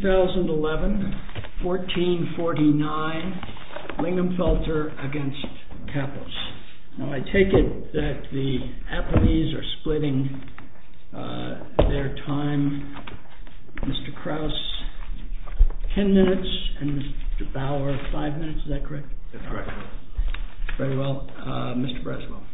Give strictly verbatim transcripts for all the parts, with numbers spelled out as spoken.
twenty eleven, fourteen forty-nine, Lingamfelter against Kappos. Now I take it that the appellees are splitting uh, their time. Mister Krause, ten minutes, and Mister Bauer, five minutes. Is that correct? That's correct. Very well. Uh, Mister Braswell,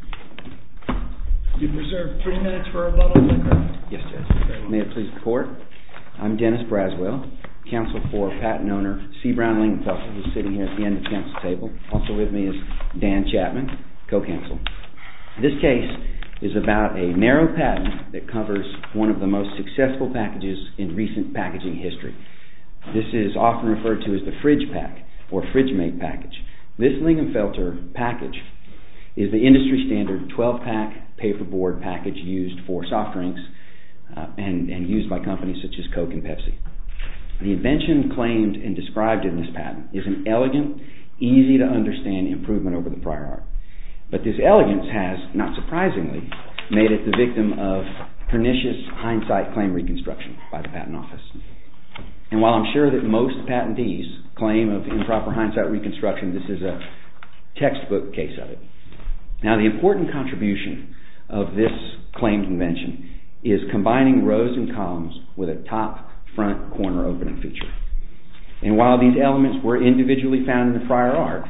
you've reserved three minutes for rebuttal. Is that correct? Yes, Judge. Well. May it please the Court. I'm Dennis Braswell, counsel for patent owner C. Brown Lingamfelter, who's sitting here at the end of the counsel table. Also with me is Dan Chapman, co-counsel. This case is about a narrow patent that covers one of the most successful packages in recent packaging history. This is often referred to as the Fridge Pack or Fridge Mate package. This Lingamfelter package is the industry standard twelve pack paperboard package used for soft drinks uh, and, and used by companies such as Coke and Pepsi. The invention claimed and described in this patent is an elegant, easy to understand improvement over the prior art. But this elegance has, not surprisingly, made it the victim of pernicious hindsight claim reconstruction by the Patent Office. And while I'm sure that most patentees claim of improper hindsight reconstruction, this is a textbook case of it. Now, the important contribution of this claimed invention is combining rows and columns with a top front corner opening feature. And while these elements were individually found in the prior art,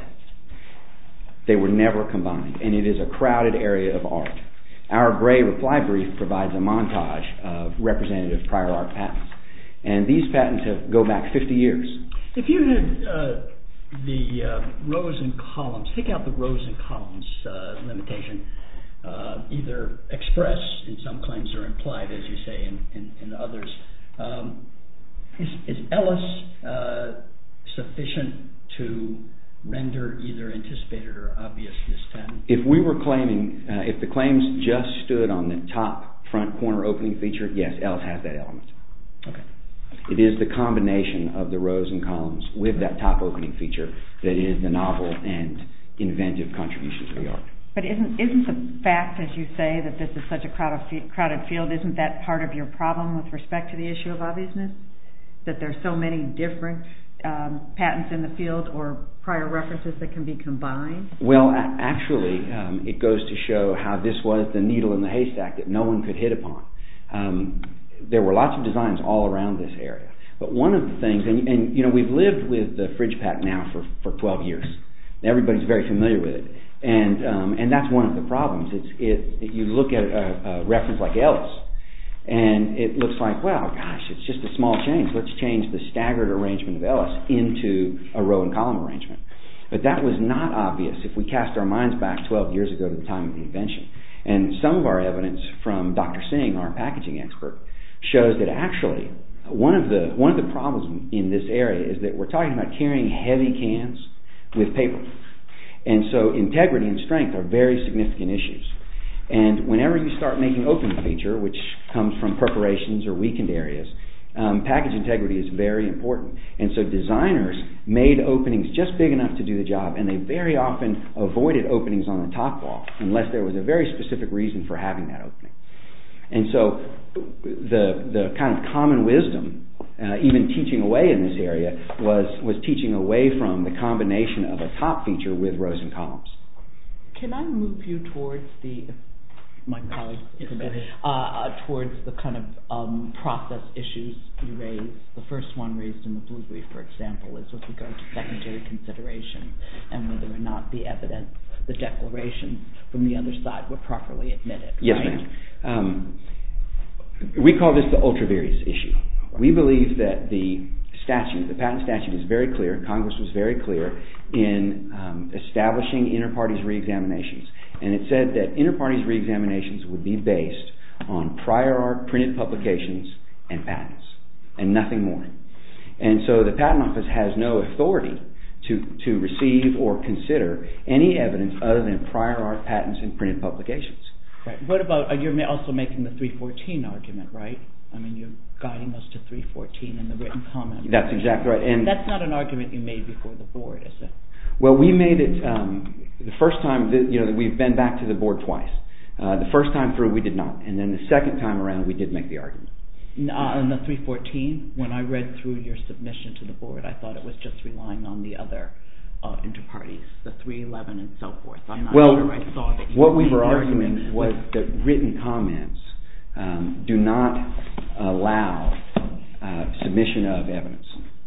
they were never combined, and it is a crowded area of art. Our gray reply brief provides a montage of representative prior art patents, and these patents have, go back fifty years. If you had uh, the uh, rows and columns, take out the rows and columns uh, limitation, uh, either express in some claims or implied, as you say, in, in, in others, um, is, is Ellis uh, sufficient to render either anticipated or obvious this patent? If we were claiming, uh, if the claims just stood on the top front corner opening feature, yes, Ellis has that element. Okay. It is the combination of the rows and columns with that top opening feature that is the novel and inventive contribution to the art. But isn't isn't the fact, as you say, that this is such a crowded, crowded field, isn't that part of your problem with respect to the issue of obviousness? That there's so many different um, patents in the field or prior references that can be combined? Well, a- actually, um, it goes to show how this was the needle in the haystack that no one could hit upon. Um, there were lots of designs all around this area. But one of the things, and, and you know, we've lived with the Fridge Pack now for, for twelve years. Everybody's very familiar with it. And um, and that's one of the problems. It's it, it you look at a, a reference like Ellis, and it looks like, wow, gosh, it's just a small change. Let's change the staggered arrangement of Ellis into a row and column arrangement. But that was not obvious if we cast our minds back twelve years ago to the time of the invention. And some of our evidence from Doctor Singh, our packaging expert, shows that actually one of the one of the problems in this area is that we're talking about carrying heavy cans with paper. And so integrity and strength are very significant issues. And whenever you start making opening feature, which comes from perforations or weakened areas, um, package integrity is very important. And so designers made openings just big enough to do the job, and they very often avoided openings on the top wall unless there was a very specific reason for having that opening. And so the the kind of common wisdom, uh, even teaching away in this area, was, was teaching away from the combination of a top feature with rows and columns. Can I move you towards the, my colleague, uh, towards the kind of um, process issues you raised? The first one raised in the blue brief, for example, is with regard to secondary consideration and whether or not the evidence, the declarations from the other side were properly admitted. Yes, right? ma'am. Um, we call this the ultra vires issue. We believe that the statute, the patent statute, is very clear. Congress was very clear in um, establishing inter partes reexaminations. And it said that inter partes reexaminations would be based on prior art printed publications and patents, and nothing more. And so the Patent Office has no authority to, to receive or consider any evidence other than prior art patents and printed publications. Right. What about, you're also making the three fourteen argument, right? I mean, you're guiding us to three fourteen in the written comment. That's exactly right. And that's not an argument you made before the board, is it? Well, we made it um, the first time, that, you know, we've been back to the board twice. Uh, the first time through, we did not. And then the second time around, we did make the argument. Uh, in the three fourteen, when I read through your submission to the board, I thought it was just relying on the other uh, inter-parties, the three eleven and so forth. I'm not well, sure I saw that you what we made were the arguing argument was that written comments um, do not allow uh, submission of evidence.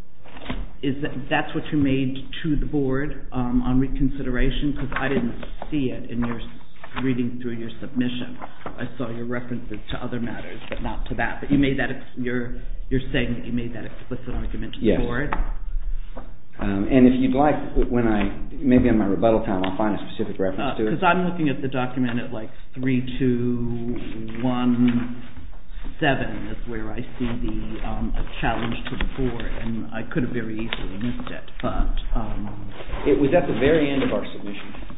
Is that that's what you made to the board um, on reconsideration? Because I didn't see it in your reading through your submission. I saw your references to other matters, but not to that. But you made that ex- you're you're saying that you made that explicit argument to the yes. board. Um, and if you'd like, when I maybe in my rebuttal time, I'll find a specific reference Uh, to it. Because I'm looking at the document at like three two one seven is where I see the um, a challenge to the board, and I could have very easily missed it, but um, it was at the very end of our submission.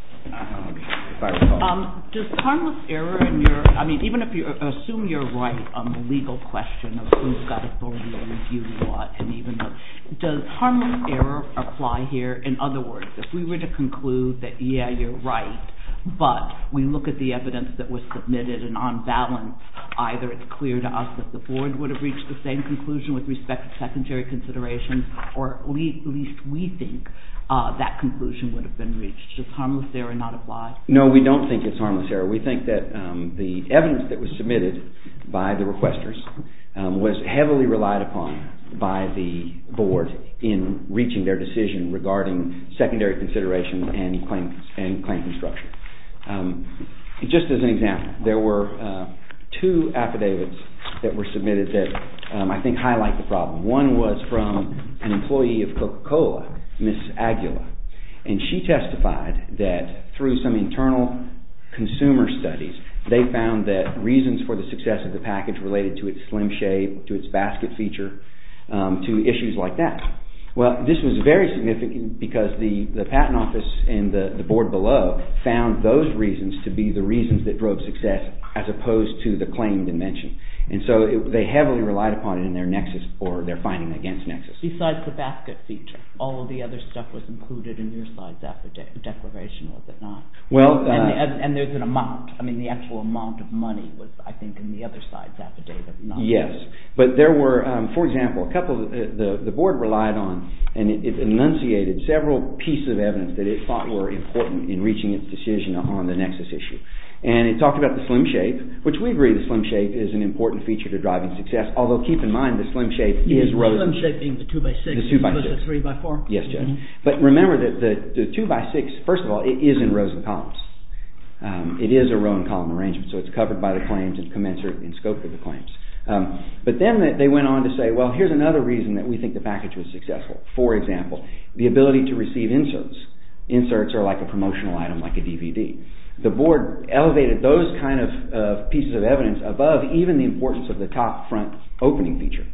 Um, if I recall. Um, does harmless error in your, I mean, even if you assume you're right on the legal question of who's got authority to review what, and even though, does harmless error apply here? In other words, if we were to conclude that, yeah, you're right, but we look at the evidence that was submitted and on balance, either it's clear to us that the board would have reached the same conclusion with respect to secondary considerations, or at least we think Uh, that conclusion would have been reached. Does harmless error not apply? No, we don't think it's harmless error. We think that um, the evidence that was submitted by the requesters um, was heavily relied upon by the board in reaching their decision regarding secondary consideration and claim and claim construction. Um, just as an example, there were uh, two affidavits that were submitted that um, I think highlight the problem. One was from an employee of Coca-Cola, Miz Aguila, and she testified that through some internal consumer studies, they found that reasons for the success of the package related to its slim shape, to its basket feature, um, to issues like that. Well, this was very significant because the, the patent office and the, the board below found those reasons to be the reasons that drove success as opposed to the claimed invention. And so it, they heavily relied upon it in their nexus or their finding against nexus. Besides the basket feature, all of the other stuff was included in your side's affidavit declaration, was it not? Well, uh, and, and, and there's an amount. I mean, the actual amount of money was, I think, in the other side's affidavit. Not yes, but there were, um, for example, a couple. Of, uh, the the board relied on, and it, it enunciated several pieces of evidence that it thought were important in reaching its decision on the nexus issue. And it talked about the slim shape, which we agree the slim shape is an important feature to driving success, although keep in mind the slim shape you is rose. The slim shape being the two by six the two by six. the three by four? Yes, Judge. Mm-hmm. But remember that the, the two by six, first of all, it is in rows and columns. Um, it is a row and column arrangement, so it's covered by the claims and commensurate in scope of the claims. Um, but then they went on to say, well, here's another reason that we think the package was successful. For example, the ability to receive inserts. Inserts are like a promotional item, like a D V D. The board elevated those kind of uh, pieces of evidence above even the importance of the top front opening feature.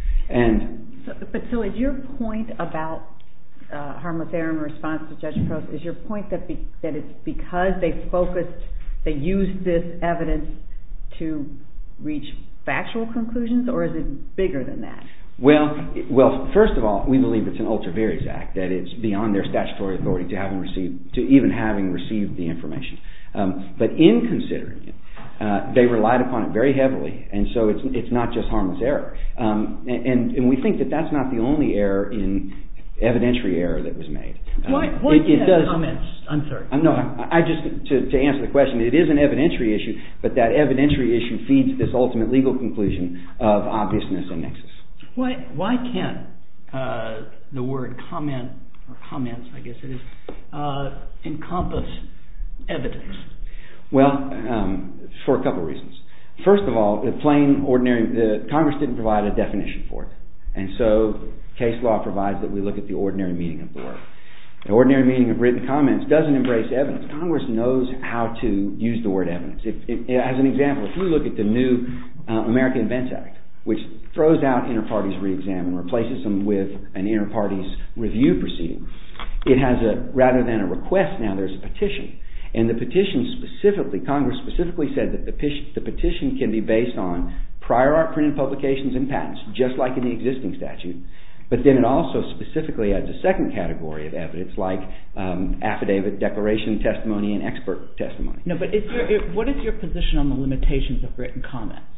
And so, but so is your point about uh, harmless error in response to Judge Prost, is your point that be, that it's because they focused, they used this evidence to reach factual conclusions, or is it bigger than that? Well, well, first of all, we believe it's an ultra vires act, that it's beyond their statutory authority to having received, to even having received the information. Um, but in considering it, uh, they relied upon it very heavily, and so it's it's not just harmless error. Um, and, and we think that that's not the only error in evidentiary error that was made. Um, why why it, it does, comments? I'm sorry. Um, no, I, I just, to, to answer the question, it is an evidentiary issue, but that evidentiary issue feeds this ultimate legal conclusion of obviousness and nexus. Why why can't uh, the word comment or comments, I guess it is, uh, encompass evidence? Well, um, for a couple of reasons. First of all, the plain, ordinary, the Congress didn't provide a definition for it, and so case law provides that we look at the ordinary meaning of the word. The ordinary meaning of written comments doesn't embrace evidence. Congress knows how to use the word evidence. If, if, as an example, if you look at the new uh, American Invents Act, which throws out inter-parties re-exam and replaces them with an inter-parties review proceeding. It has a, rather than a request now, there's a petition. And the petition specifically, Congress specifically said that the, the petition can be based on prior art printed publications and patents, just like in the existing statute. But then it also specifically adds a second category of evidence, like um, affidavit, declaration, testimony, and expert testimony. No, but is your, what is your position on the limitations of written comments?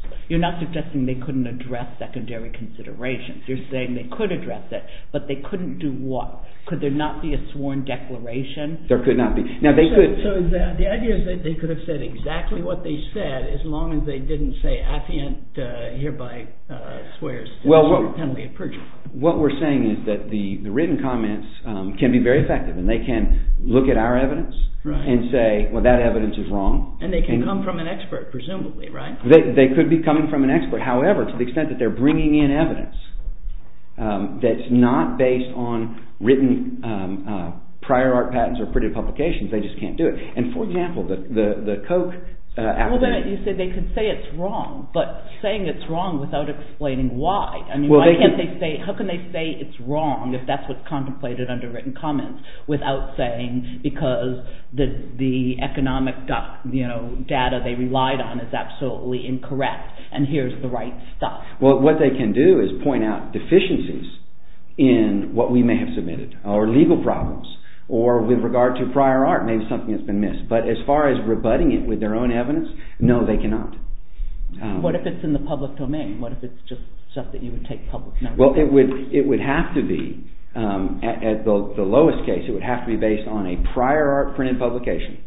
You're not suggesting they couldn't address secondary considerations. You're saying they could address it, but they couldn't do what? Could there not be a sworn declaration? There could not be. Now, they so, could... So the, the idea is that they could have said exactly what they said as long as they didn't say affiant uh, hereby uh, swears to well, the what, penalty of perjury. What we're saying is that the, the written comments um, can be very effective, and they can look at our evidence right. and say, well, that evidence is wrong. And they can and come from an expert, presumably, right? They, they could be coming from an expert. However, to the extent that they're bringing in evidence um, that's not based on written um, uh, prior art patents or printed publications, they just can't do it. And for example, the the, the Koch uh, well, then affidavit. you say they could say it's wrong, but saying it's wrong without explaining why. I mean, Well, why they can't could, they say? How can they say it's wrong if that's what's contemplated under written comments, without saying because the the economic doc, you know data they relied on is absolutely incorrect, and here's the right stuff. Well, what they can do is point out deficiencies in what we may have submitted, or legal problems, or with regard to prior art, maybe something that's been missed. But as far as rebutting it with their own evidence, no, they cannot. Um, what if it's in the public domain? What if it's just stuff that you would take public notice? Well, it would it would have to be, um, at, at the, the lowest case, it would have to be based on a prior art printed publication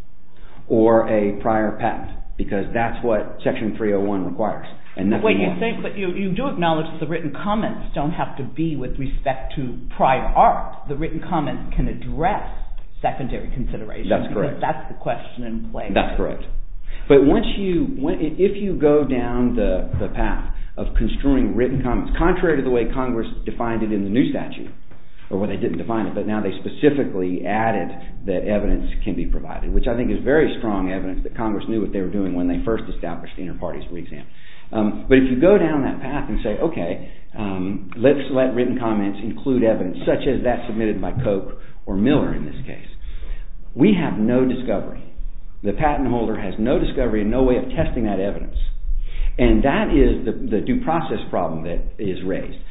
or a prior patent, because that's what Section three oh one requires. And Wait, you more. think, but you, you do acknowledge that the written comments don't have to be with respect to prior art. The written comments can address secondary considerations. That's correct. That's the question in play. That's correct. But once you, when, if you go down the, the path of construing written comments, contrary to the way Congress defined it in the new statute, or well, they didn't define it, but now they specifically added that evidence can be provided, which I think is very strong evidence that Congress knew what they were doing when they first established the inter-parties re-exam. Um, but if you go down that path and say, okay, um, let's let written comments include evidence, such as that submitted by Koch or Miller in this case, we have no discovery. The patent holder has no discovery and no way of testing that evidence. And that is the, the due process problem that is raised.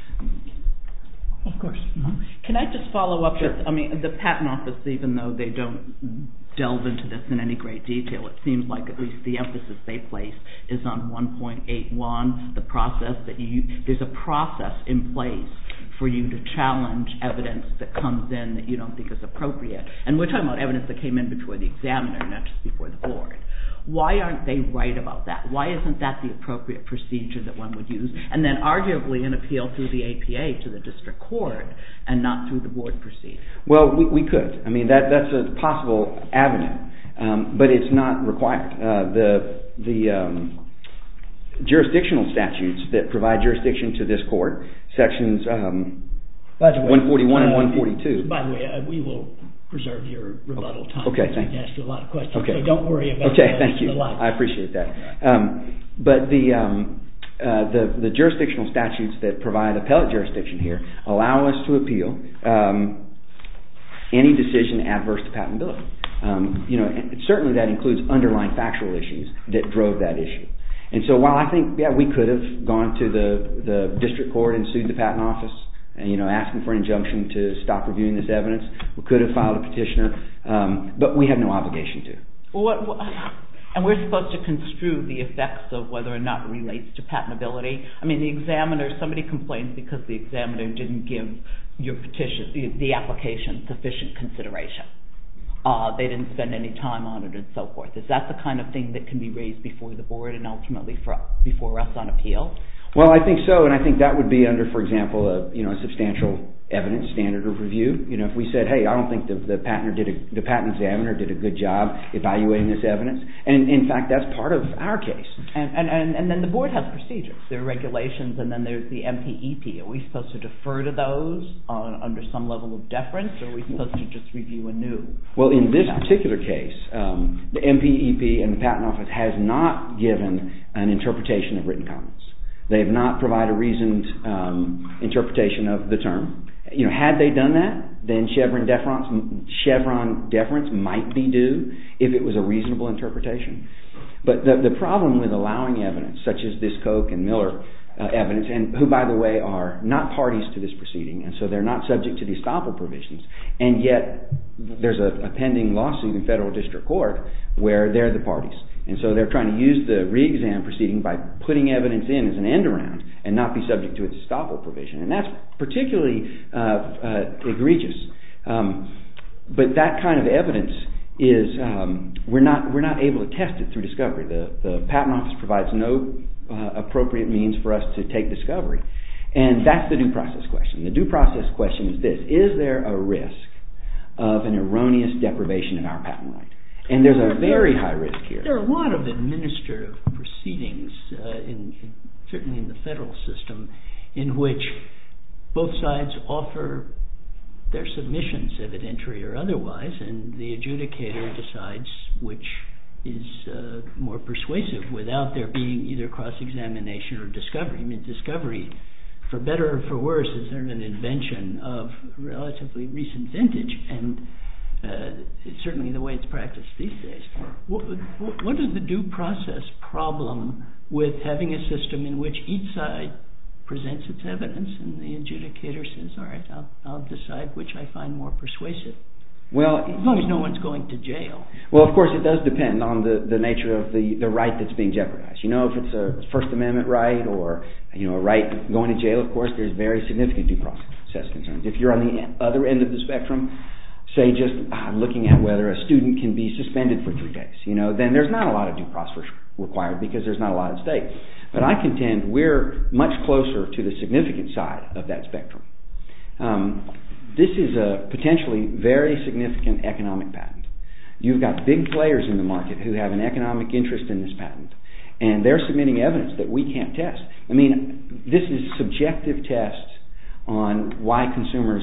Of course. Mm-hmm. Can I just follow up Sure. with, I mean, the Patent Office, even though they don't delve into this in any great detail, it seems like at least the emphasis they place is on one point eight one, the process that you, there's a process in place for you to challenge evidence that comes in that you don't think is appropriate. And we're talking about evidence that came in before the examiner, not just before the board. Why aren't they right about that? Why isn't that the appropriate procedure that one would use? And then arguably an appeal through the A P A to the district court and not through the board procedure. Well, we, we could. I mean, that, that's a possible avenue, um, but it's not required. Uh, the the um, jurisdictional statutes that provide jurisdiction to this court, sections um, By the way, one forty-one and uh, one forty-two. By the way, uh, we will preserve your rebuttal time. Okay, thank you. Asked you a lot of questions, Okay. so don't worry about okay, the, thank you. the light. I appreciate that. Um, but the, um, uh, the the jurisdictional statutes that provide appellate jurisdiction here allow us to appeal um, any decision adverse to patentability. Um, you know, and certainly that includes underlying factual issues that drove that issue. And so while I think, yeah, we could have gone to the, the district court and sued the patent office, and, you know, asking for an injunction to stop reviewing this evidence, we could have filed a petitioner, um, but we have no obligation to. Well, what, what, and we're supposed to construe the effects of whether or not it relates to patentability. I mean, the examiner, somebody complains because the examiner didn't give your petition, the, the application, sufficient consideration. Uh, they didn't spend any time on it and so forth. Is that the kind of thing that can be raised before the board and ultimately for, before us on appeal? Well, I think so, and I think that would be under, for example, a you know a substantial evidence standard of review. You know, if we said, hey, I don't think the the patent did a, the patent examiner did a good job evaluating this evidence, and in fact, that's part of our case. And and, and, and then the board has procedures. There are regulations, and then there's the M P E P. Are we supposed to defer to those on, under some level of deference, or are we supposed to just review anew? Well, in this particular case, um, the M P E P and the Patent Office has not given an interpretation of written comments. They have not provided a reasoned um, interpretation of the term. You know, had they done that, then Chevron deference, Chevron deference might be due if it was a reasonable interpretation. But the, the problem with allowing evidence, such as this Koch and Miller uh, evidence, and who, by the way, are not parties to this proceeding, and so they're not subject to the estoppel provisions, and yet there's a, a pending lawsuit in federal district court where they're the parties. And so they're trying to use the re-exam proceeding by putting evidence in as an end around and not be subject to its estoppel provision. And that's particularly uh, uh, egregious. Um, but that kind of evidence is, um, we're not we're not able to test it through discovery. The, the Patent Office provides no uh, appropriate means for us to take discovery. And that's the due process question. The due process question is this: is there a risk of an erroneous deprivation of our patent right? And there's a very high risk here. There are a lot of administrative proceedings, uh, in, in certainly in the federal system, in which both sides offer their submissions, evidentiary or otherwise, and the adjudicator decides which is uh, more persuasive without there being either cross-examination or discovery. I mean, discovery, for better or for worse, is an invention of relatively recent vintage, and Uh, it's certainly the way it's practiced these days. What, what, what is the due process problem with having a system in which each side presents its evidence and the adjudicator says, all right, I'll, I'll decide which I find more persuasive? Well, as long as no one's going to jail. Well, of course, it does depend on the, the nature of the, the right that's being jeopardized. You know, if it's a First Amendment right or, you know, a right going to jail, of course, there's very significant due process concerns. If you're on the other end of the spectrum, say just uh, looking at whether a student can be suspended for three days, you know, then there's not a lot of due process required because there's not a lot at stake. But I contend we're much closer to the significant side of that spectrum. Um, this is a potentially very significant economic patent. You've got big players in the market who have an economic interest in this patent, and they're submitting evidence that we can't test. I mean, this is subjective tests on why consumers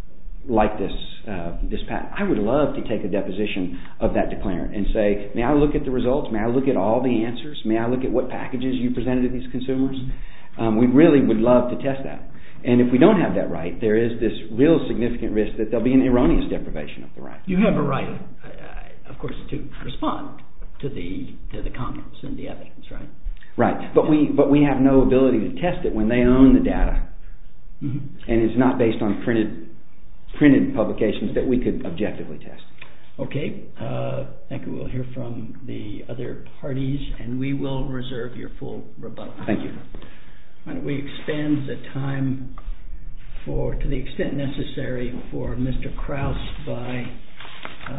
like this uh, this patent. I would love to take a deposition of that declarant and say, may I look at the results? May I look at all the answers? May I look at what packages you presented to these consumers? Um, we really would love to test that. And if we don't have that right, there is this real significant risk that there'll be an erroneous deprivation of the right. You have a right, uh, of course, to respond to the to the comments and the evidence, right? Right, but we but we have no ability to test it when they own the data, mm-hmm. and it's not based on printed. printed publications that we could objectively test. Okay, uh, thank you. We'll hear from the other parties, and we will reserve your full rebuttal. Thank you. Why don't we expand the time for, to the extent necessary, for Mister Krause by uh,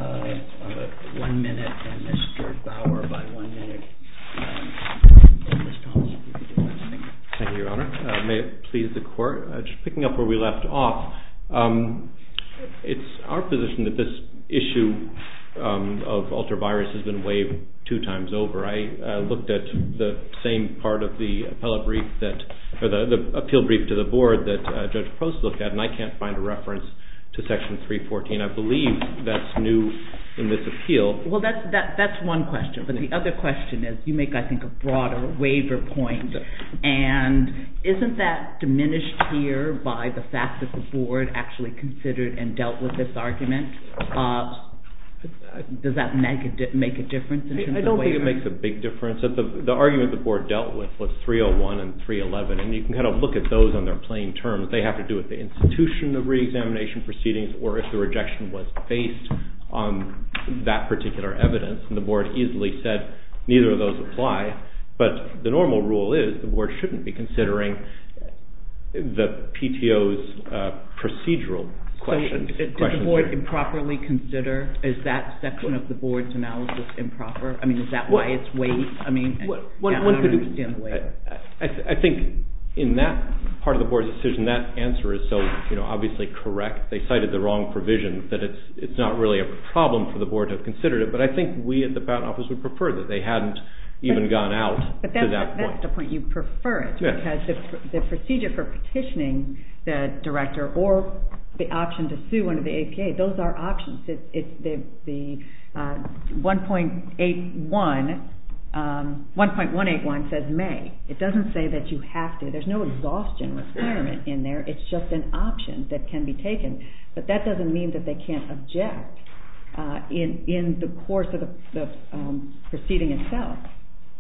uh, one minute and Mister Bauer by one minute. Um, and Miz Thomas, if you could do that. Thank you. Thank you, Your Honor. Uh, may it please the Court, uh, just picking up where we left off, um, it's our position that this issue um, of ultravirus has been waived two times over. I uh, looked at the same part of the appellate brief that, or the, the appeal brief to the board that uh, Judge Prost looked at, and I can't find a reference to Section three fourteen. I believe that's new in this appeal. Well, that's that that's one question, but the other question is, you make, I think, a broader waiver point, and isn't that diminished here by the fact that the board actually considered and dealt with this argument? Uh, does that make a, di- make a difference in terms I don't of waiver? think it makes a big difference. That the, the argument the board dealt with was three oh one and three eleven, and you can kind of look at those on their plain terms. They have to do with the institution of reexamination proceedings, or if the rejection was based on that particular evidence, and the board easily said neither of those apply. But the normal rule is the board shouldn't be considering the P T O's uh, procedural question. So did the board here. improperly consider, is that section of the board's analysis improper? I mean, is that why well, it's waived? I mean, well, one, yeah, one I don't could, understand the waiver. I, I, th- I think in that part of the board's decision, that answer is so, you know, obviously correct. They cited the wrong provision, that it's it's not really a problem for the board to have considered it. But I think we at the Patent Office would prefer that they hadn't even but, gone out but to that's that the, point. That's the point. You prefer it yeah. because the, the procedure for petitioning the director or the option to sue under the A P A, those are options. It's, it's the, the uh, one point eight one, um, one point one eight one says may. It doesn't say that you have to. There's no exhaustion requirement in there. It's just an option that can be taken. But that doesn't mean that they can't object uh, in in the course of the, the um, proceeding itself.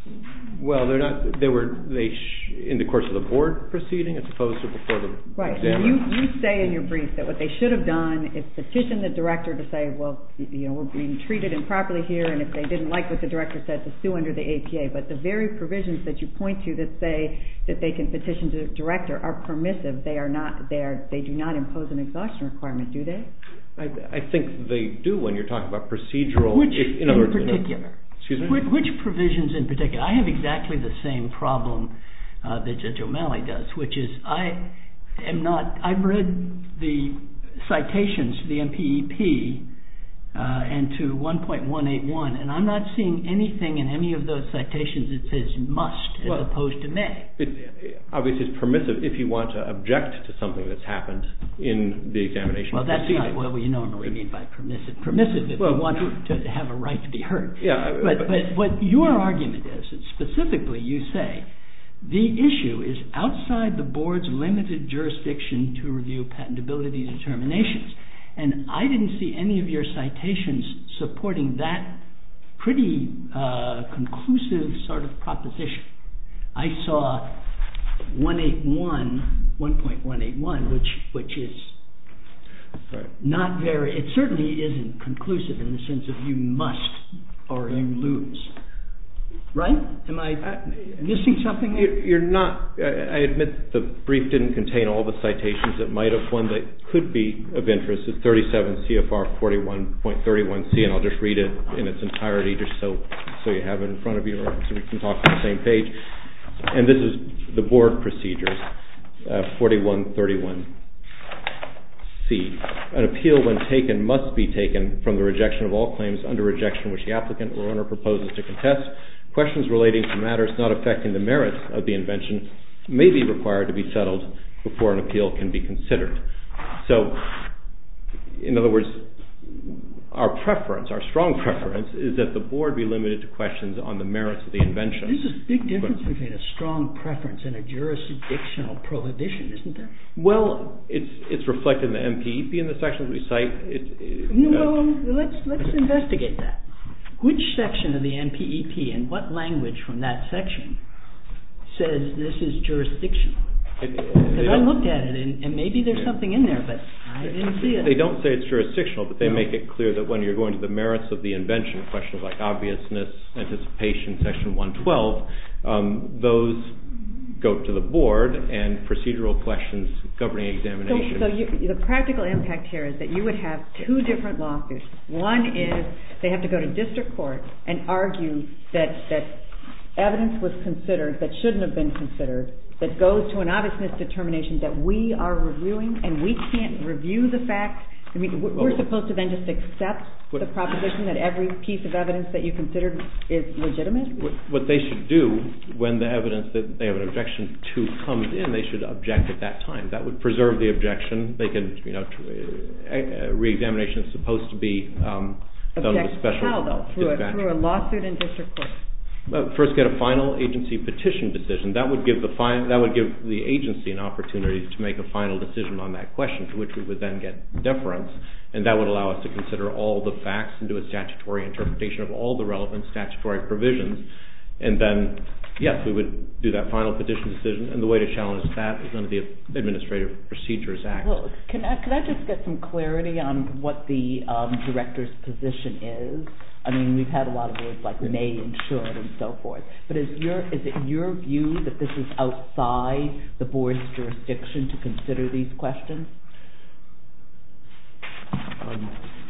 Well, they're not. They were they sh- in the course of the board proceeding as opposed to before the right. examiner. You you say in your brief that what they should have done is petition the director to say, well, you know, we're being treated improperly here, and if they didn't like what the director said, to sue under the A P A. But the very provisions that you point to that say that they can petition the director are permissive. They are not. They are. They do not impose an exhaustion requirement, do they? I, I think they do when you're talking about procedural. Which if, in, in, other words, particular? You know, excuse me? Which, which provisions in particular? I have exactly the same problem uh, that Judge O'Malley does, which is I am not. I've read the citations to the M P E P uh, and to one point one eight one, and I'm not seeing anything in any of those citations that says must as well, opposed to may. It, obviously, it's permissive if you want to object to something that's happened in the examination. Well, that's proceeding. not what we normally mean by permissive. Permissive if well, you want to, to have a right to be heard. Yeah, but, but, but what your argument is, is specifically you say the issue is outside the board's limited jurisdiction to review patentability determinations. And I didn't see any of your citations supporting that pretty uh, conclusive sort of proposition. I saw one eighty-one, one point one eight one, which which is right. not very. It certainly isn't conclusive in the sense of you must or you lose. Right? Am I missing something there? You're not. I admit the brief didn't contain all the citations that might have. One that could be of interest is thirty-seven C F R forty-one point thirty-one C, and I'll just read it in its entirety just so so you have it in front of you, or so we can talk on the same page. And this is the board procedures, uh, forty-one thirty-one C. An appeal, when taken, must be taken from the rejection of all claims under rejection which the applicant or owner proposes to contest. Questions relating to matters not affecting the merits of the invention may be required to be settled before an appeal can be considered. So, in other words, our preference, our strong preference, is that the board be limited to questions on the merits of the invention. There's a big difference but, between a strong preference and a jurisdictional prohibition, isn't there? Well, it's it's reflected in the M P E P in the sections we cite. It, it, well, uh, let's let's investigate that. Which section of the M P E P and what language from that section says this is jurisdictional? Because I looked at it, and, and maybe there's yeah. something in there, but I didn't see it. They don't say it's jurisdictional, but they no. make it clear that when you're going to the merits of the invention, questions like obviousness, anticipation, section one twelve, um, those go to the board, and procedural questions governing examination. So, so you, the practical impact here is that you would have two different lawsuits. One is they have to go to district court and argue that, that evidence was considered that shouldn't have been considered, that goes to an obviousness determination that we are reviewing, and we can't review the fact. I mean, we're well, supposed to then just accept what, the proposition that every piece of evidence that you considered is legitimate? What, what they should do when the evidence that they have an objection to comes in, they should object at that time. That would preserve the objection. They can, you know, uh, re-examination is supposed to be um, done with special how, though? Through a, through a lawsuit in district court? Uh, first, get a final agency petition decision. That would give the fi- that would give the agency an opportunity to make a final decision on that question, to which we would then get deference, and that would allow us to consider all the facts and do a statutory interpretation of all the relevant statutory provisions. And then, yes, we would do that final petition decision, and the way to challenge that is under the Administrative Procedures Act. Well, can I, can I just get some clarity on what the um, director's position is? I mean, we've had a lot of words like may, insured, and so forth. But is your is it your view that this is outside the board's jurisdiction to consider these questions? Um,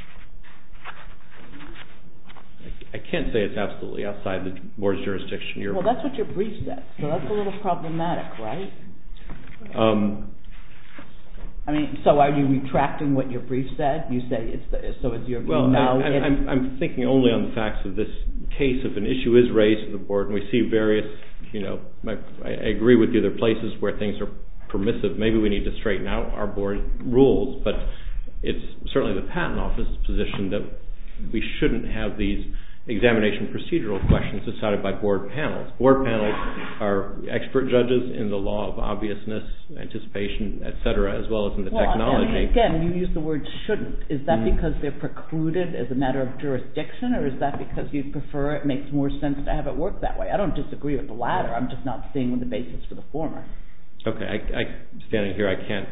I can't say it's absolutely outside the board's jurisdiction. You're well, that's what your brief says, so that's a little problematic, right? Um, I mean, so are you retracting what your brief said? You say it's the, so is your view well, now? I, I, I'm, I'm thinking only on the facts of this case. If an issue is raised to the board, and we see various, you know, I, I agree with you. There are places where things are permissive. Maybe we need to straighten out our board rules, but it's certainly the Patent Office's position that we shouldn't have these examination procedural questions decided by board panels. Board panels are expert judges in the law of obviousness, anticipation, et cetera, as well as in the well, technology. I mean, again, you use the word shouldn't. Is that mm. because they're precluded as a matter of jurisdiction, or is that because you prefer it makes more sense to have it work that way? I don't disagree with the latter. I'm just not seeing the basis for the former. Okay, I, I standing here, I can't,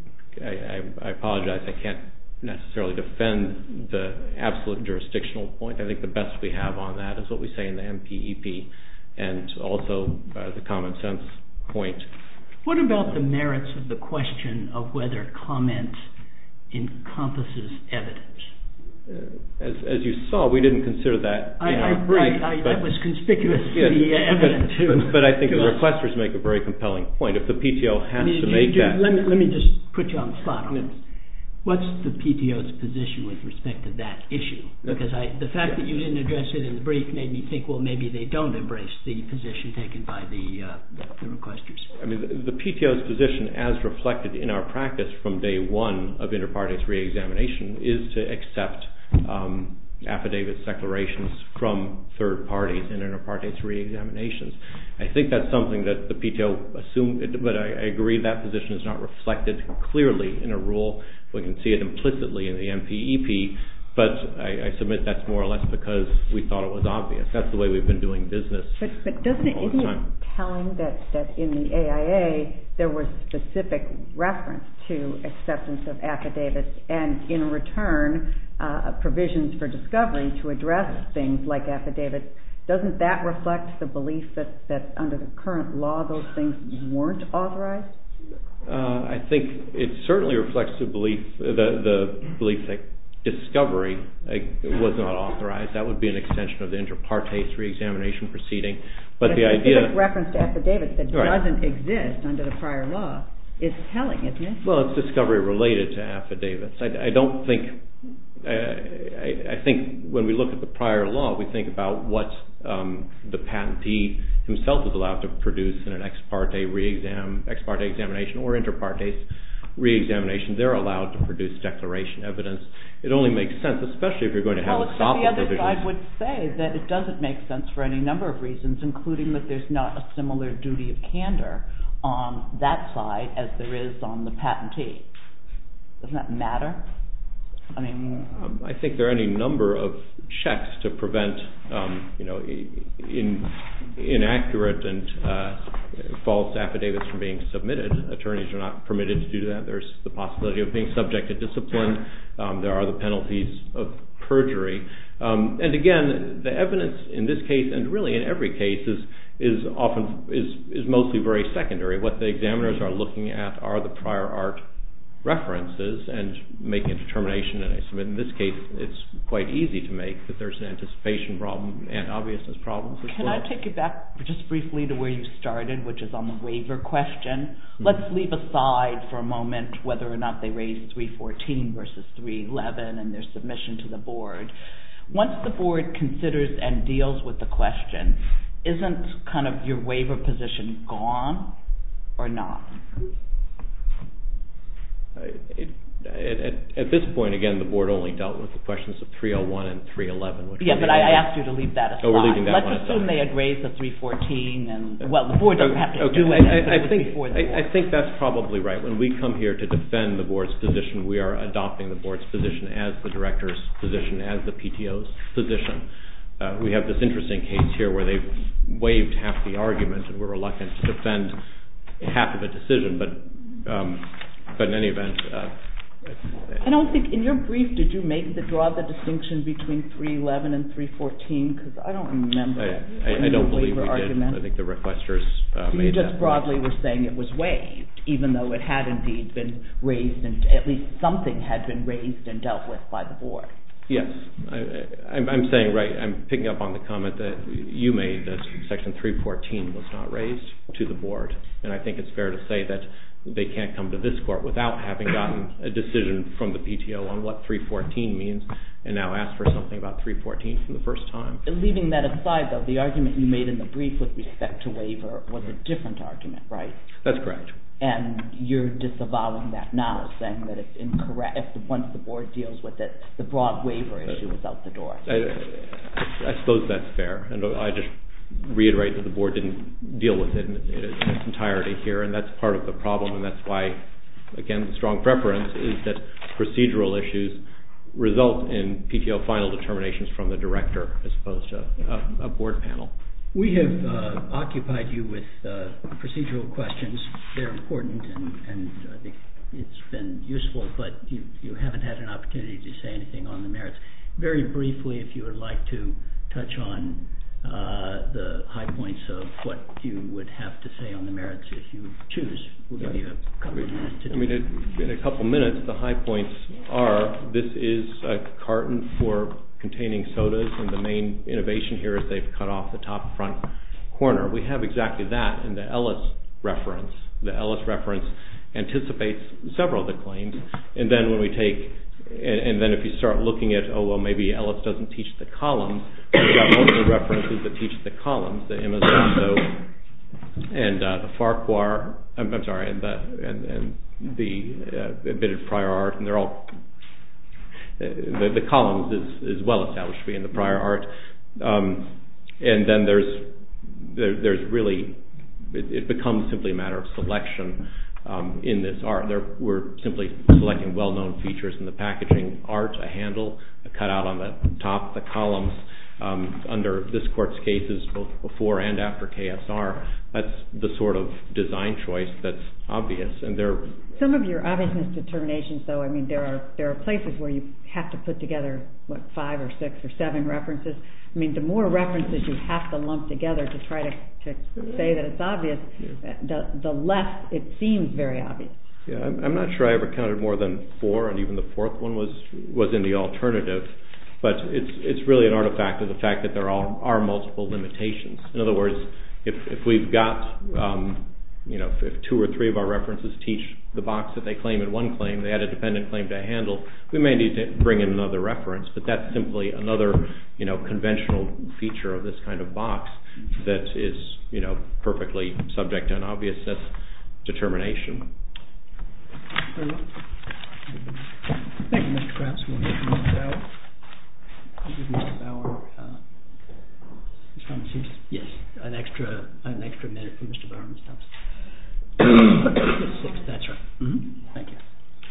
I, I, I apologize, I can't necessarily defend the absolute jurisdictional point. I think the best we have on that is what we say in the M P E P and also uh, the common sense point. What about the merits of the question of whether comment encompasses evidence? Uh, as, as you saw, we didn't consider that in I, our brief. I, I, but, that was conspicuously yes, evident but, too. But, but I think the us. requesters make a very compelling point. If the P T O has I mean, to do, make do, that... Let me, let me just put you on the spot on yes. this. What's the P T O's position with respect to that issue? Because I, the fact yeah. that you didn't address it in the brief made me think, well, maybe they don't embrace the position taken by the, uh, the requesters. I mean, the, the P T O's position, as reflected in our practice from day one of inter partes reexamination, is to accept um, affidavits, declarations from third parties in inter partes reexaminations. I think that's something that the P T O assumed, but I, I agree that position is not reflected clearly in a rule. We can see it implicitly in the M P E P, but I, I submit that's more or less because we thought it was obvious. That's the way we've been doing business. But, but doesn't it, isn't it telling that, that in the A I A there was specific reference to acceptance of affidavits and in return uh, provisions for discovery to address things like affidavits? Doesn't that reflect the belief that, that under the current law those things weren't authorized? Uh, I think it certainly reflects the belief, the, the belief that discovery uh, was not authorized. That would be an extension of the inter partes reexamination proceeding. But, but the a idea reference to affidavits that right. doesn't exist under the prior law is telling, isn't it? Well, it's discovery related to affidavits. I, I don't think. Uh, I, I think when we look at the prior law, we think about what um, the patentee himself is allowed to produce in an ex parte reexam, ex parte examination or inter partes reexamination. They're allowed to produce declaration evidence. It only makes sense, especially if you're going to have well, a stop the other provisions. side would say that it doesn't make sense for any number of reasons, including that there's not a similar duty of candor on that side as there is on the patentee. Doesn't that matter? I mean, um, I think there are any number of checks to prevent, um, you know, in, inaccurate and uh, false affidavits from being submitted. Attorneys are not permitted to do that. There's the possibility of being subject to discipline. Um, there are the penalties of perjury. Um, and again, the evidence in this case, and really in every case, is is often is is mostly very secondary. What the examiners are looking at are the prior art references and making a determination, and I submit in this case it's quite easy to make that there's an anticipation problem and obviousness problems as Can well. I take you back just briefly to where you started, which is on the waiver question? Mm-hmm. Let's leave aside for a moment whether or not they raised three fourteen versus three eleven and their submission to the board. Once the board considers and deals with the question, isn't kind of your waiver position gone or not? It, at, at this point, again, the board only dealt with the questions of three oh one and three eleven. Which yeah, but I, I asked you to leave that aside. Oh, we're leaving that Let's one assume aside. they had raised the three fourteen, and well, the board doesn't have to okay. do it. I, I, it was think, before the board. I, I think that's probably right. When we come here to defend the board's position, we are adopting the board's position as the director's position, as the P T O's position. Uh, we have this interesting case here where they've waived half the argument, and we're reluctant to defend half of a decision. But, um, but in any event. Uh, I don't think, in your brief, did you make the draw the distinction between three eleven and three fourteen? Because I don't remember. I, I, I don't believe we argument. did. I think the requesters uh, so made you just that broadly point. were saying it was waived, even though it had indeed been raised, and at least something had been raised and dealt with by the board. Yes, I, I, I'm, I'm saying right. I'm picking up on the comment that you made that Section three fourteen was not raised to the board, and I think it's fair to say that they can't come to this court without having gotten a decision from the P T O on what three fourteen means, and now ask for something about three fourteen for the first time. Leaving that aside, though, the argument you made in the brief with respect to waiver was a different argument, right? That's correct. And you're disavowing that now, saying that it's incorrect. If once the board deals with it, the broad waiver issue is out the door. I, I, I suppose that's fair, and I just reiterate that the board didn't deal with it in, in its entirety here, and that's part of the problem, and that's why, again, the strong preference is that procedural issues result in P T O final determinations from the director as opposed to a, a board panel. We have uh, occupied you with uh, procedural questions. They're important, and, and I think it's been useful, but you, you haven't had an opportunity to say anything on the merits. Very briefly, if you would like to touch on uh, the high points of what you would have to say on the merits if you choose. We'll give you a couple of minutes to do I mean, it, in a couple minutes, the high points are this is a carton for containing sodas, and the main innovation here is they've cut off the top front corner. We have exactly that in the Ellis reference. The Ellis reference anticipates several of the claims, and then when we take, and, and then if you start looking at, oh, well, maybe Ellis doesn't teach the columns, we've got multiple references that teach the columns, the Imazando and uh, the Farquhar, I'm, I'm sorry, and the, and, and the uh, admitted prior art, and they're all The, the columns is, is well established to be in the prior art, um, and then there's there, there's really it, it becomes simply a matter of selection um, in this art. There, we're simply selecting well-known features in the packaging art: a handle, a cutout on the top, the columns. Um, under this court's cases, both before and after K S R, that's the sort of design choice that's obvious, and there. Some of your obviousness determinations, though, I mean, there are there are places where you have to put together what five or six or seven references. I mean, the more references you have to lump together to try to, to say that it's obvious, yeah. the the less it seems very obvious. Yeah, I'm, I'm not sure I ever counted more than four, and even the fourth one was was in the alternative. But it's it's really an artifact of the fact that there are, are multiple limitations. In other words, if if we've got um, you know if, if two or three of our references teach the box that they claim in one claim, they add a dependent claim to a handle, we may need to bring in another reference. But that's simply another you know conventional feature of this kind of box that is you know perfectly subject to an obviousness determination. Thank you, Mister Krause. We'll hear from Mister Bauer. Give Mister Bauer, uh, Mister Thomas, yes, an extra, an extra minute for Mister Bauer, Mister Thomas. Six, that's right. Mm-hmm. Thank you.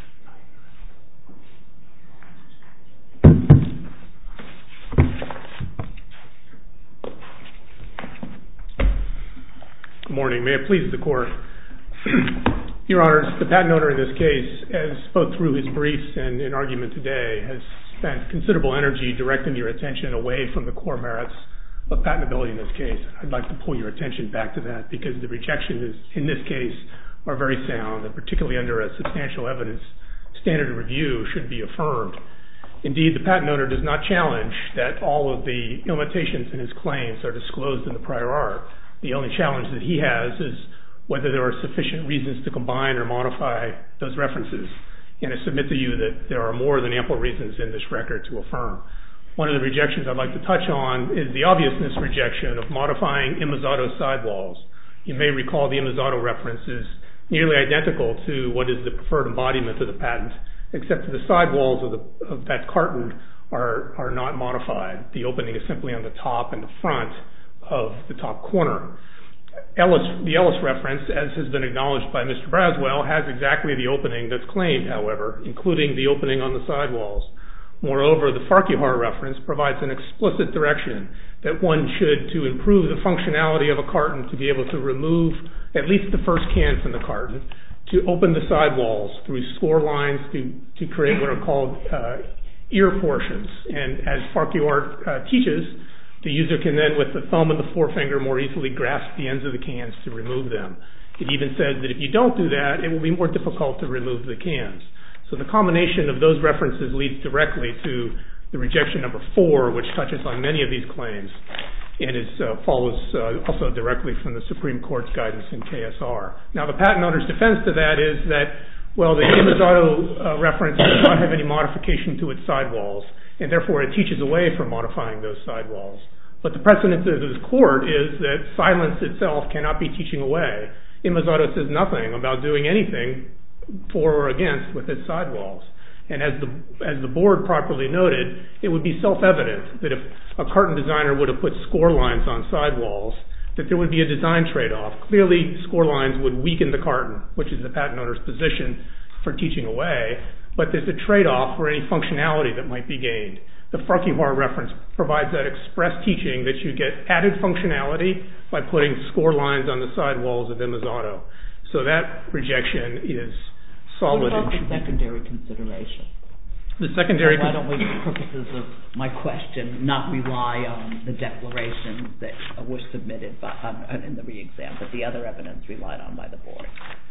Good morning. May it please the court. Your Honors, the patent owner in this case, as both through his briefs and in argument today, has spent considerable energy directing your attention away from the core merits of patentability in this case. I'd like to pull your attention back to that because the rejections in this case are very sound, and particularly under a substantial evidence standard of review should be affirmed. Indeed, the patent owner does not challenge that all of the limitations in his claims are disclosed in the prior art. The only challenge that he has is whether there are sufficient reasons to combine or modify those references. And I submit to you that there are more than ample reasons in this record to affirm. One of the rejections I'd like to touch on is the obviousness rejection of modifying Imazado sidewalls. You may recall the Imazado reference is nearly identical to what is the preferred embodiment of the patent, except for the sidewalls of, the, of that carton are, are not modified. The opening is simply on the top and the front of the top corner. Ellis, the Ellis reference, as has been acknowledged by Mister Braswell, has exactly the opening that's claimed, however, including the opening on the sidewalls. Moreover, the Farquhar reference provides an explicit direction that one should, to improve the functionality of a carton, to be able to remove at least the first can from the carton, to open the sidewalls through score lines to, to create what are called uh, ear portions. And as Farquhar uh, teaches, the user can then, with the thumb and the forefinger, more easily grasp the ends of the cans to remove them. It even says that if you don't do that, it will be more difficult to remove the cans. So the combination of those references leads directly to the rejection number four, which touches on many of these claims. and it uh, follows uh, also directly from the Supreme Court's guidance in K S R. Now, the patent owner's defense to that is that, well, the Imazzato uh, reference does not have any modification to its sidewalls, and therefore it teaches away from modifying those sidewalls. But the precedent of this court is that silence itself cannot be teaching away. Imazzato says nothing about doing anything for or against with its sidewalls. And as the as the board properly noted, it would be self-evident that if a carton designer would have put score lines on sidewalls, that there would be a design trade-off. Clearly, score lines would weaken the carton, which is the patent owner's position for teaching away, but there's a trade-off for any functionality that might be gained. The Farquhar reference provides that express teaching that you get added functionality by putting score lines on the sidewalls of Imazzato. So that rejection is solid. What about the secondary consideration? The secondary. Why don't we, for purposes of my question, not rely on the declarations that were submitted by, um, in the re-exam, but the other evidence relied on by the board?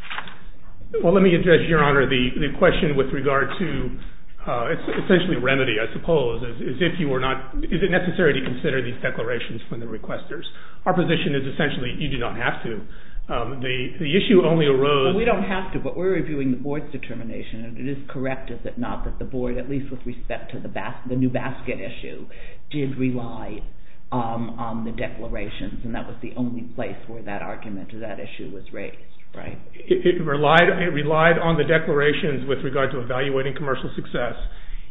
Well, let me address, Your Honor, the, the question with regard to uh, it's essentially a remedy, I suppose, is, is if you were not, is it necessary to consider these declarations from the requesters? Our position is essentially you do not have to. Um, the, the issue only arose... Well, we don't have to, but we're reviewing the board's determination, and it is correct, is it not, that the board, at least with respect to the, bas- the new basket issue, did rely um, on the declarations, and that was the only place where that argument or that issue was raised, right? It, it, relied, it relied on the declarations with regard to evaluating commercial success,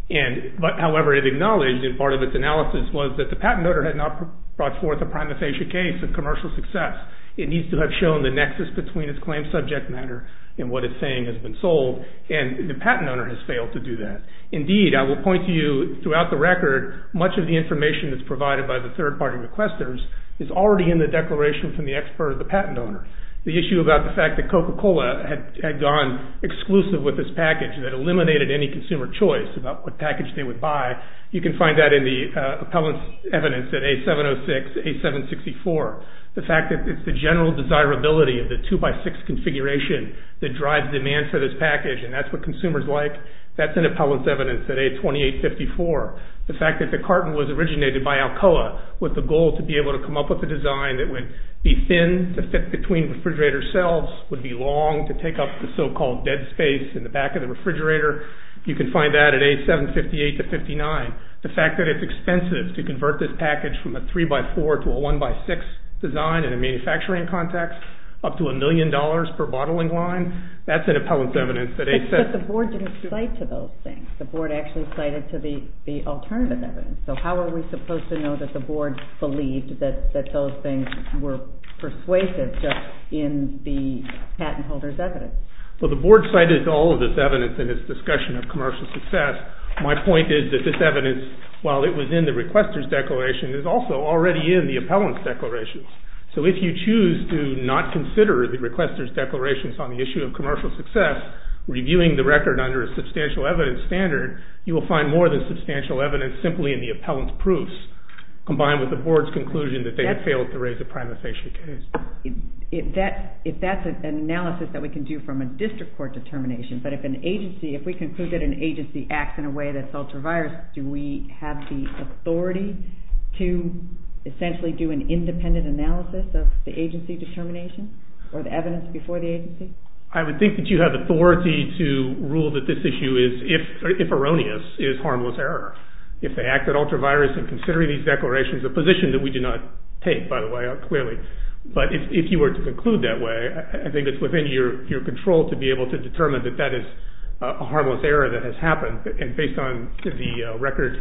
and but however, it acknowledged, in part of its analysis, was that the patent owner had not pr- brought forth a prima facie case of commercial success. It needs to have shown the nexus between its claimed subject matter and what it's saying has been sold, and the patent owner has failed to do that. Indeed, I will point to you throughout the record, much of the information that's provided by the third-party requesters is already in the declaration from the expert of the patent owner. The issue about the fact that Coca-Cola had, had gone exclusive with this package that eliminated any consumer choice about what package they would buy, you can find that in the uh, appellant's evidence at A seven oh six, A seven sixty-four. The fact that it's the general desirability of the two by six configuration that drives demand for this package, and that's what consumers like, that's in appellant's evidence at A twenty-eight fifty-four. The fact that the carton was originated by Alcoa with the goal to be able to come up with a design that would be thin to fit between refrigerator shelves, would be long to take up the so-called dead space in the back of the refrigerator. You can find that at A seven fifty-eight to fifty-nine. The fact that it's expensive to convert this package from a three by four to a one by six design in a manufacturing context, up to a million dollars per bottling line, that's an appellant's evidence that A but, but the board didn't cite to those things. The board actually cited to the, the alternative evidence. So how are we supposed to know that the board believed that, that those things were persuasive just in the patent holder's evidence? Well, the board cited all of this evidence in its discussion of commercial success. My point is that this evidence, while it was in the requester's declaration, is also already in the appellant's declarations. So if you choose to not consider the requester's declarations on the issue of commercial success, reviewing the record under a substantial evidence standard, you will find more than substantial evidence simply in the appellant's proofs, combined with the board's conclusion that they that's, had failed to raise a prima facie case. If, if, that, if that's an analysis that we can do from a district court determination, but if an agency, if we conclude that an agency acts in a way that's ultra-virus, do we have the authority to essentially do an independent analysis of the agency determination or the evidence before the agency? I would think that you have authority to rule that this issue is, if, if erroneous, is harmless error. If they acted ultra-virus in considering these declarations, a position that we do not take, by the way, clearly, but if, if you were to conclude that way, I, I think it's within your, your control to be able to determine that that is a harmless error that has happened, and based on the uh, record,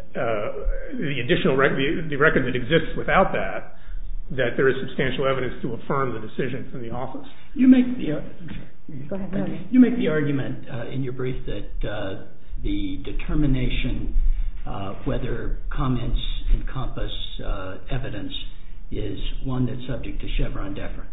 uh, the additional rec- the, the record that exists without that, that there is substantial evidence to affirm the decision from the office. You make the uh, Go ahead, no, no. you make the argument uh, in your brief that uh, the determination uh, whether comments encompass uh, evidence is one that's subject to Chevron deference.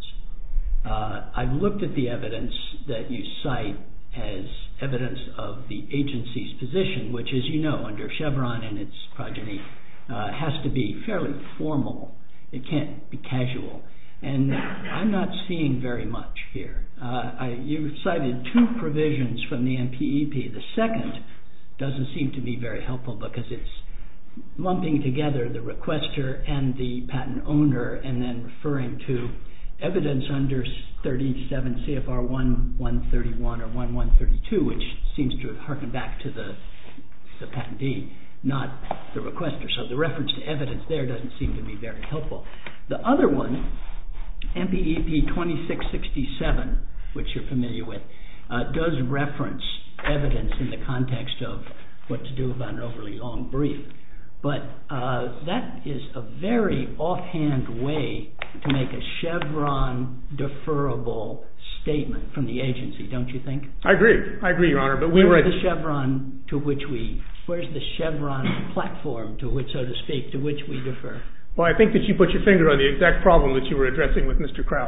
Uh, I've looked at the evidence that you cite as evidence of the agency's position, which, as you know, under Chevron and its progeny, uh, has to be fairly formal. It can't be casual. And I'm not seeing very much here. Uh, I, you cited two provisions from the M P E P. The second doesn't seem to be very helpful because it's lumping together the requester and the patent owner and then referring to evidence under thirty-seven C F R one one thirty-one or one one thirty-two, which seems to have harkened back to the, the patentee, not the requester. So the reference to evidence there doesn't seem to be very helpful. The other one, M P E P twenty-six sixty-seven, which you're familiar with, uh, does reference evidence in the context of what to do about an overly long brief. But uh, that is a very offhand way to make a Chevron deferrable statement from the agency, don't you think? I agree. I agree, Your Honor. But we where's were the Chevron to which we, where's the Chevron platform to which, so to speak, to which we defer? Well, I think that you put your finger on the exact problem that you were addressing with Mister Krause.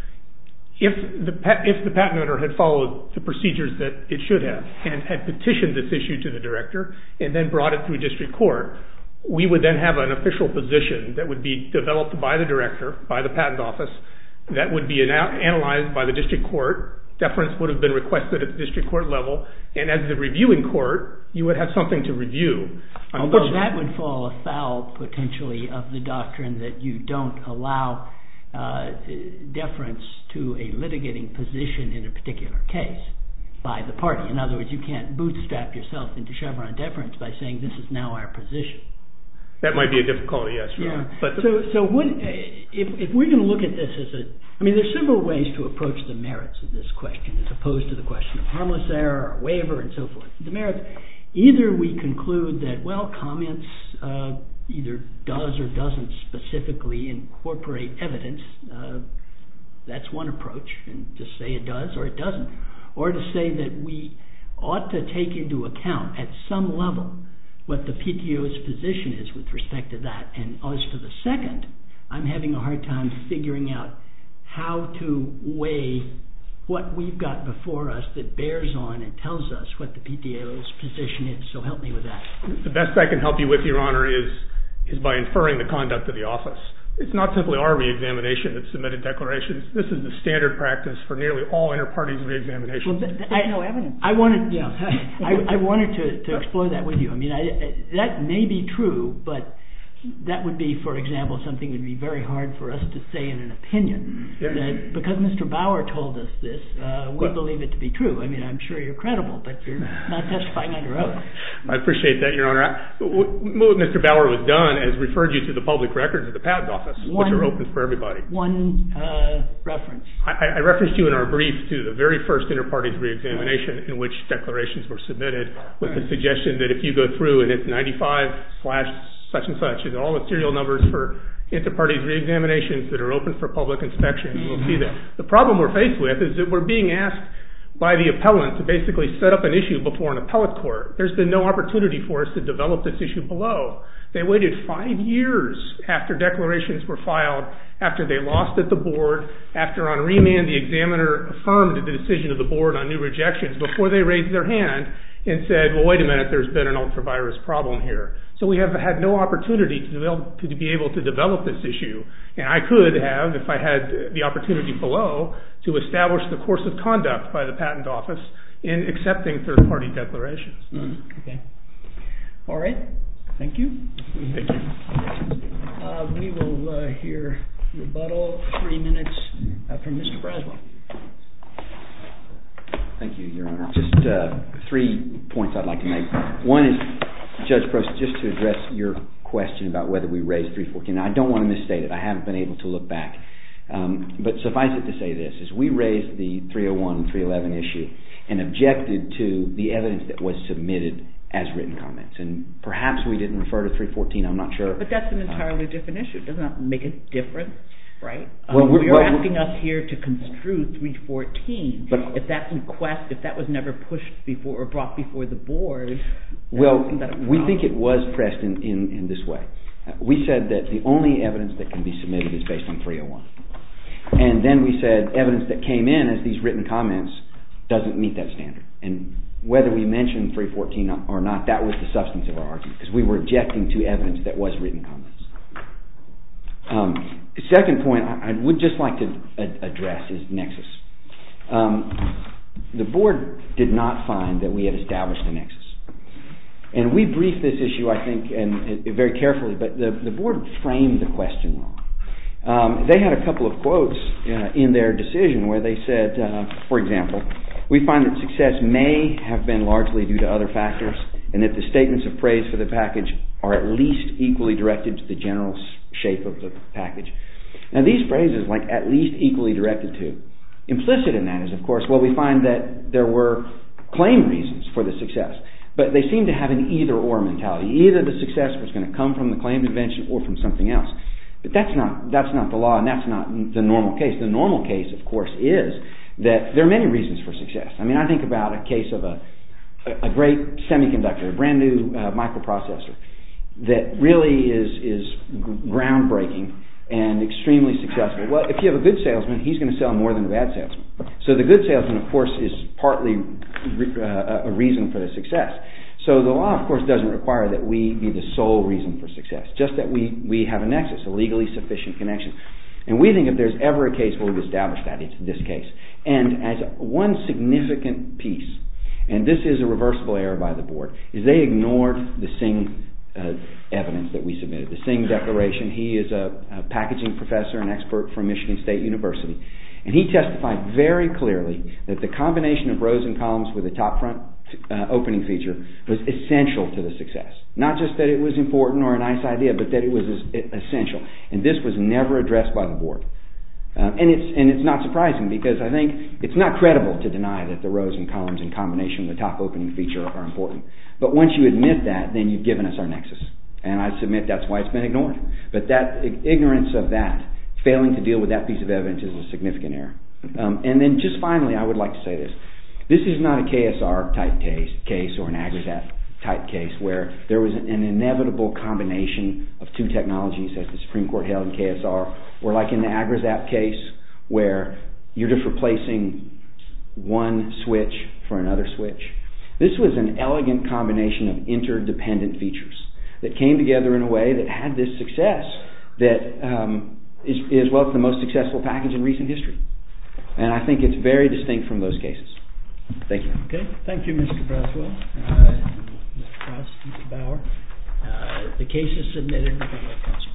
If the, if the patent owner had followed the procedures that it should have and had petitioned this issue to the director and then brought it through district court, we would then have an official position that would be developed by the director, by the patent office, that would be analyzed by the district court. Deference would have been requested at the district court level, and as the reviewing court, you would have something to review. Although that would fall afoul, potentially, of the doctrine that you don't allow uh, deference to a litigating position in a particular case by the party. In other words, you can't bootstrap yourself into Chevron deference by saying this is now our position. That might be a difficulty, yes. Yeah. But so, so what, if, if we're going to look at this as a, I mean, there's several ways to approach the merits of this question as opposed to the question of harmless error or waiver and so forth. The merits, either we conclude that, well, comments uh, either does or doesn't specifically incorporate evidence. Uh, that's one approach, and just say it does or it doesn't. Or to say that we ought to take into account at some level what the P T O's position is with respect to that. And as for the second, I'm having a hard time figuring out how to weigh what we've got before us that bears on and tells us what the P T O's position is. So help me with that. The best I can help you with, Your Honor, is is by inferring the conduct of the office. It's not simply our reexamination that submitted declarations. This is the standard practice for nearly all inter-parties reexaminations. Well, th- th- There's I, no evidence. I wanted, yeah, I, I wanted to, to explore that with you. I mean, I, that may be true, but that would be, for example, something that would be very hard for us to say in an opinion. Yeah. That because Mister Bauer told us this, uh, we well, believe it to be true. I mean, I'm sure you're credible, but you're not testifying under oath. I appreciate that, Your Honor. What Mister Bauer was done is referred you to the public records of the Patent Office, one, which are open for everybody. One uh, reference. I, I referenced you in our brief to the very first inter-parties reexamination in which declarations were submitted with right. the suggestion that if you go through and it's ninety-five slash such and such, and all the serial numbers for inter-parties reexaminations that are open for public inspection, you will see that. The problem we're faced with is that we're being asked by the appellant to basically set up an issue before an appellate court. There's been no opportunity for us to develop this issue below. They waited five years after declarations were filed, after they lost at the board, after on remand the examiner affirmed the decision of the board on new rejections before they raised their hand and said, well, wait a minute, there's been an ultra-virus problem here. So we have had no opportunity to, develop, to be able to develop this issue. And I could have, if I had the opportunity below, to establish the course of conduct by the Patent Office in accepting third-party declarations. Mm, okay. All right. Thank you. Thank you. Uh, we will uh, hear rebuttal, three minutes uh, from Mister Braswell. Thank you, Your Honor. Just uh, three points I'd like to make. One is, Judge Prost, just to address your question about whether we raised three fourteen. I don't want to misstate it. I haven't been able to look back. Um, but suffice it to say this, is we raised the three oh one and three eleven issue and objected to the evidence that was submitted as written comments. And perhaps we didn't refer to three fourteen, I'm not sure. But that's an entirely uh, different issue. Doesn't that make a difference? Right? Well, um, we're, you're well, asking us here to construe three fourteen. But if that request, if that was never pushed before or brought before the board, well, we think it was pressed in, in, in this way. Uh, we said that the only evidence that can be submitted is based on three oh one. And then we said evidence that came in as these written comments doesn't meet that standard. And whether we mentioned three fourteen or not, that was the substance of our argument, because we were objecting to evidence that was written comments. Um, second point I, I would just like to ad- address is nexus. Um, the board did not find that we had established a nexus. And we briefed this issue, I think, and, and very carefully, but the, the board framed the question wrong. Um, they had a couple of quotes uh, in their decision where they said, uh, for example, we find that success may have been largely due to other factors and that the statements of praise for the package are at least equally directed to the general shape of the package. Now these phrases, like at least equally directed to, implicit in that is, of course, well, we find that there were claim reasons for the success, but they seem to have an either-or mentality. Either the success was going to come from the claimed invention or from something else. But that's not that's not the law, and that's not the normal case. The normal case, of course, is that there are many reasons for success. I mean, I think about a case of a a great semiconductor, a brand new uh, microprocessor that really is is groundbreaking and extremely successful. Well, if you have a good salesman, he's going to sell more than a bad salesman. So the good salesman, of course, is partly re- uh, a reason for the success. So the law, of course, doesn't require that we be the sole reason for success, just that we, we have a nexus, a legally sufficient connection. And we think if there's ever a case where we've established that, it's this case. And as one significant piece, and this is a reversible error by the board, is they ignored the Singh uh, evidence that we submitted, the Singh declaration. He is a, a packaging professor and expert from Michigan State University. And he testified very clearly that the combination of rows and columns with a top front uh, opening feature was essential to the success. Not just that it was important or a nice idea, but that it was essential. And this was never addressed by the board. Uh, and it's and it's not surprising, because I think it's not credible to deny that the rows and columns in combination with the top opening feature are important. But once you admit that, then you've given us our nexus. And I submit that's why it's been ignored. But that ignorance of that, failing to deal with that piece of evidence, is a significant error. Um, and then just finally, I would like to say this. This is not a K S R type case, case or an AgriZap type case where there was an inevitable combination of two technologies, as the Supreme Court held in K S R, or like in the AgriZap case where you're just replacing one switch for another switch. This was an elegant combination of interdependent features that came together in a way that had this success that um, is, is, well, it's the most successful package in recent history. And I think it's very distinct from those cases. Thank you. Okay. Thank you, Mister Braswell. Uh, Mister Cross, Mister Bauer. Uh, the case is submitted.